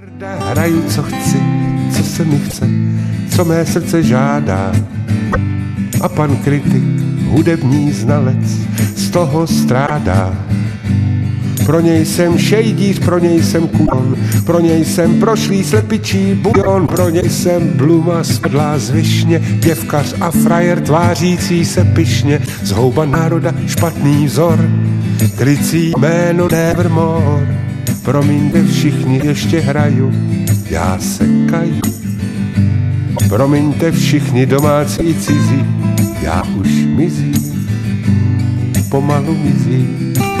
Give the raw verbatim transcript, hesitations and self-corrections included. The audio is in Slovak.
Hraju, co chci, co se mi chce, co mé srdce žádá. A pan kritik, hudební znalec, z toho strádá. Pro něj jsem šejdíř, pro něj jsem kujon, pro něj jsem prošlý slepičí bujon, pro něj jsem bluma spadlá z višně, pěvkař a frajer tvářící se pyšně, zhouba národa špatný vzor, krycí jméno Nevermore. Promiňte všichni, ještě hraju, já se kaju. Promiňte všichni domácí i cizí, já už mizí, pomalu mizí.